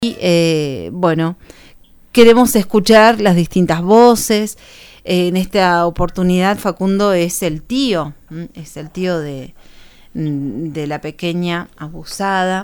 Y bueno, queremos escuchar las distintas voces. En esta oportunidad Facundo es el tío de la pequeña abusada.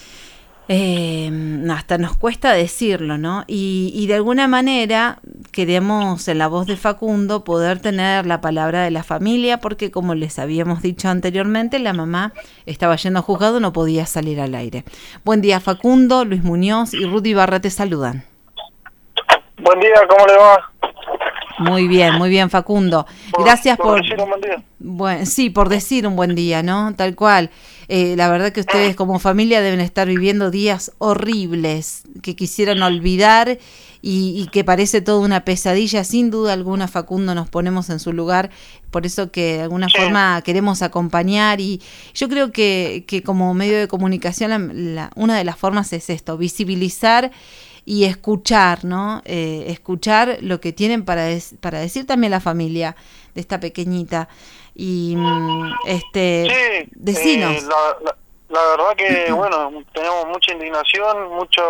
Hasta nos cuesta decirlo, ¿no? Y de alguna manera queremos en la voz de Facundo poder tener la palabra de la familia, porque como les habíamos dicho anteriormente, la mamá estaba yendo a juzgado, no podía salir al aire. Buen día, Facundo. Luis Muñoz y Rudy Barra te saludan. Buen día, ¿cómo le va? Muy bien, Facundo. Gracias por decir un buen día. Sí, por decir un buen día, ¿no? Tal cual. La verdad que ustedes como familia deben estar viviendo días horribles que quisieran olvidar y que parece toda una pesadilla. Sin duda alguna, Facundo, nos ponemos en su lugar, por eso que de alguna forma queremos acompañar, y yo creo que como medio de comunicación una de las formas es esto, visibilizar y escuchar, ¿no? Escuchar lo que tienen para decir también la familia de esta pequeñita. Y decinos. La verdad que, bueno, tenemos mucha indignación,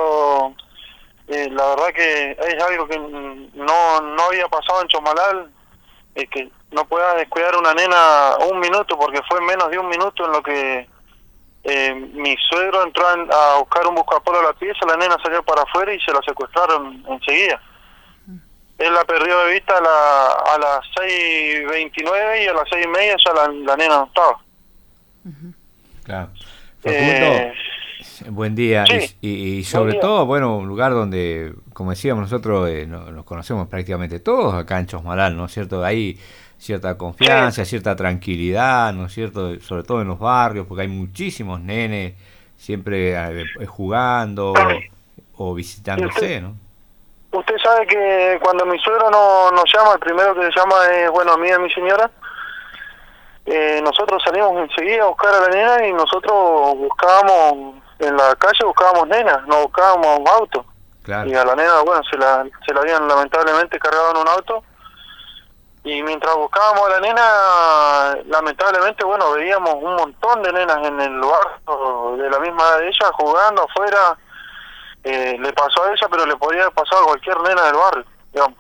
la verdad que es algo que no había pasado en Chomalal, que no pueda descuidar una nena un minuto, porque fue menos de un minuto en lo que mi suegro entró a buscar un buscapolo a la pieza, la nena salió para afuera y se la secuestraron enseguida. Él la perdió de vista a las 6:29 y a las 6:30 ya la nena no estaba. Claro. Facundo, buen día. Sí, y sobre todo, bueno, un lugar donde, como decíamos nosotros, nos conocemos prácticamente todos acá en Chosmalal, ¿no es cierto? Hay cierta confianza, cierta tranquilidad, ¿no es cierto? Sobre todo en los barrios, porque hay muchísimos nenes siempre jugando o visitándose, ¿no? Usted sabe que cuando mi suegro nos llama, el primero que llama es, bueno, a mí y a mi señora. Nosotros salimos enseguida a buscar a la nena y nosotros buscábamos en la calle, buscábamos nenas, no buscábamos autos. Claro. Y a la nena, bueno, se la habían lamentablemente cargado en un auto. Y mientras buscábamos a la nena, lamentablemente, bueno, veíamos un montón de nenas en el barrio de la misma edad de ella jugando afuera. Le pasó a ella, pero le podría haber pasado a cualquier nena del barrio, digamos.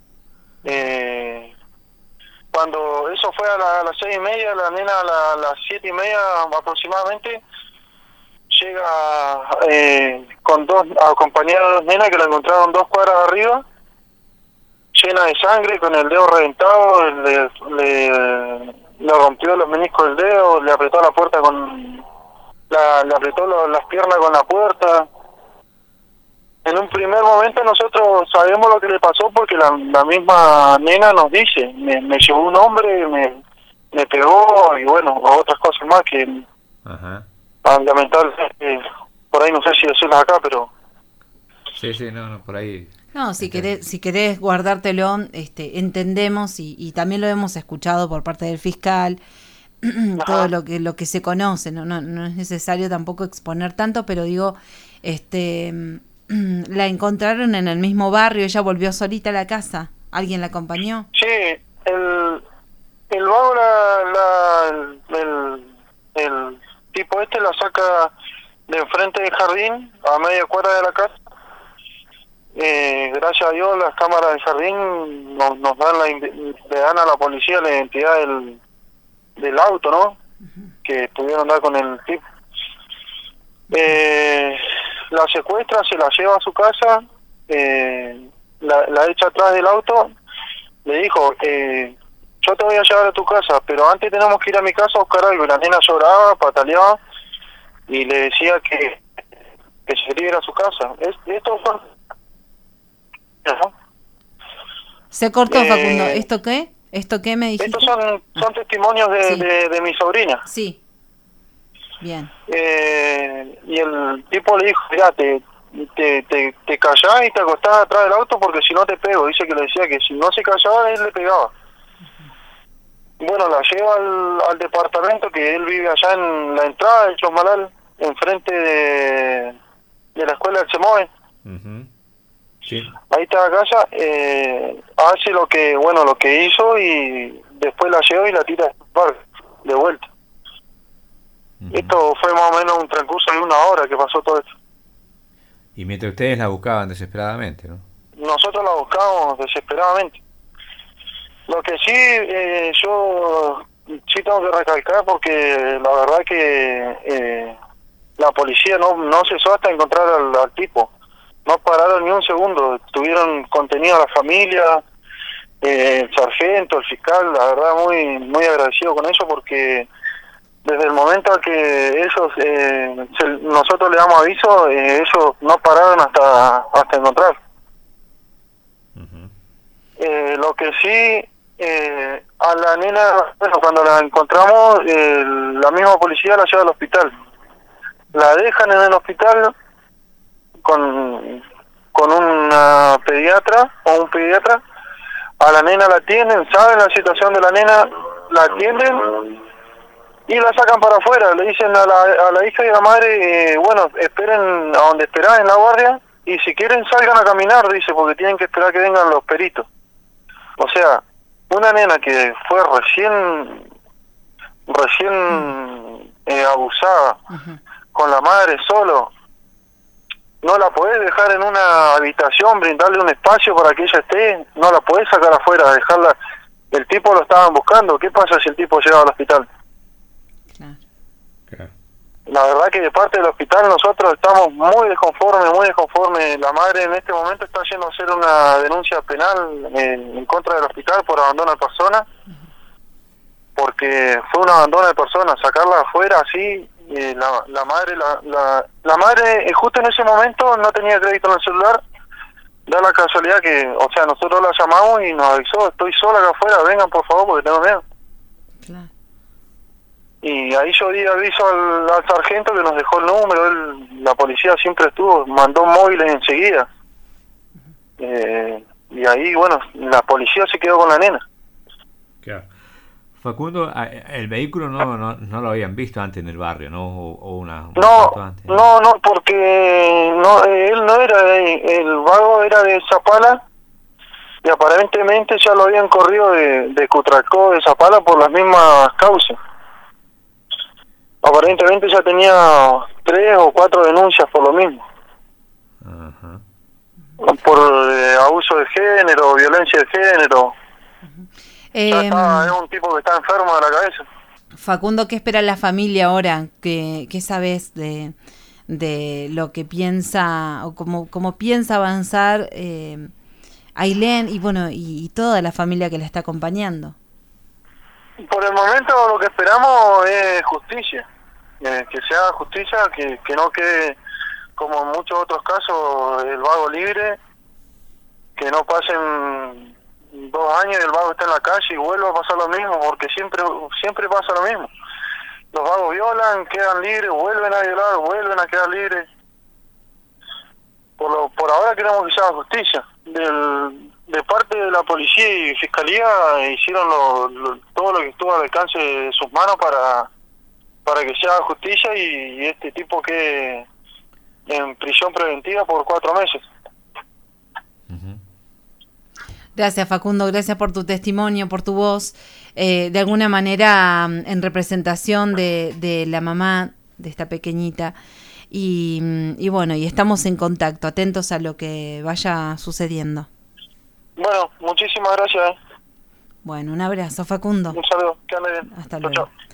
Cuando eso fue a las 6:30, la nena a las 7:30 aproximadamente llega acompañada de dos nenas que la encontraron 2 cuadras arriba, llena de sangre, con el dedo reventado, le rompió los meniscos del dedo, le apretó la puerta le apretó las piernas con la puerta. En un primer momento nosotros sabemos lo que le pasó porque la misma nena nos dice, me llevó un hombre, me pegó y bueno, otras cosas más que lamentablemente, por ahí no sé si decirlas acá, pero... Sí, no, por ahí... No, si querés guardártelo, entendemos y también lo hemos escuchado por parte del fiscal, todo lo que se conoce, no es necesario tampoco exponer tanto, pero digo, la encontraron en el mismo barrio, ella volvió solita a la casa, ¿alguien la acompañó? Sí, el vago, el tipo la saca de enfrente del jardín, a media cuadra de la casa. Gracias a Dios las cámaras del jardín nos dan le dan a la policía la identidad del auto, ¿no? Que pudieron dar con el tipo. La secuestra, se la lleva a su casa, la echa atrás del auto, le dijo, yo te voy a llevar a tu casa, pero antes tenemos que ir a mi casa a buscar algo. Y la nena lloraba, pataleaba y le decía que se quería ir a su casa. Esto fue... ¿no? Se cortó, Facundo. ¿Esto qué? ¿Esto qué me dijiste? Estos son testimonios de mi sobrina. Sí. Bien. Y el tipo le dijo, mirá, te callás y te acostás atrás del auto porque si no te pego. Dice que le decía que si no se callaba, él le pegaba. Bueno, la lleva al departamento, que él vive allá en la entrada de Chosmalal, enfrente de la escuela del CEMOE. Sí. Ahí está la casa, hace lo que hizo y después la lleva y la tira de vuelta. Esto fue más o menos un transcurso de 1 hora que pasó todo esto. Y mientras ustedes la buscaban desesperadamente, ¿no? Nosotros la buscábamos desesperadamente. Lo que sí, yo sí tengo que recalcar, porque la verdad que la policía no cesó hasta encontrar al tipo. No pararon ni un segundo, tuvieron contenido a la familia, el sargento, el fiscal, la verdad muy agradecido con eso, porque desde el momento en que ellos, nosotros le damos aviso, ellos no pararon hasta encontrar. Lo que sí, a la nena, bueno, cuando la encontramos, la misma policía la lleva al hospital. La dejan en el hospital con una pediatra o un pediatra. A la nena la atienden, saben la situación de la nena, la atienden y la sacan para afuera. Le dicen a la hija y a la madre, bueno, esperen a donde esperaban en la guardia, y si quieren salgan a caminar, dice, porque tienen que esperar que vengan los peritos. O sea, una nena que fue recién abusada, con la madre solo, no la podés dejar en una habitación, brindarle un espacio para que ella esté, no la podés sacar afuera, dejarla. El tipo lo estaban buscando. ¿Qué pasa si el tipo llega al hospital? Claro. La verdad que de parte del hospital nosotros estamos muy desconformes. La madre en este momento está yendo a hacer una denuncia penal en contra del hospital por abandono de personas, porque fue un abandono de personas. Sacarla afuera así, la madre justo en ese momento no tenía crédito en el celular. Da la casualidad que, o sea, nosotros la llamamos y nos avisó: estoy sola acá afuera, vengan por favor porque tengo miedo. Claro. Y ahí yo di aviso al sargento, que nos dejó el número. La policía siempre mandó móviles enseguida. Y ahí, bueno, la policía se quedó con la nena. Claro. Facundo, el vehículo no lo habían visto antes en el barrio, ¿no? O un rato antes. No, porque él no era el vago era de Zapala, y aparentemente ya lo habían corrido de Cutralcó, de Zapala, por las mismas causas. Aparentemente ya tenía 3 o 4 denuncias por lo mismo. Ajá. Por abuso de género, violencia de género. Es un tipo que está enfermo de la cabeza. Facundo, ¿qué espera la familia ahora? ¿Qué sabes de lo que piensa o cómo piensa avanzar Ailén y bueno y toda la familia que la está acompañando? Por el momento lo que esperamos es justicia, que se haga justicia, que no quede como en muchos otros casos el vago libre, que no pasen 2 años y el vago está en la calle y vuelva a pasar lo mismo, porque siempre pasa lo mismo. Los vagos violan, quedan libres, vuelven a violar, vuelven a quedar libres. Por ahora queremos que se haga justicia. De parte de la policía y fiscalía hicieron todo lo que estuvo al alcance de sus manos para que se haga justicia y este tipo quede en prisión preventiva por 4 meses. Gracias, Facundo, gracias por tu testimonio, por tu voz, de alguna manera en representación de la mamá de esta pequeñita. Y bueno, y estamos en contacto, atentos a lo que vaya sucediendo. Bueno, muchísimas gracias. Bueno, un abrazo, Facundo. Un saludo, que ande bien. Hasta luego. Chao.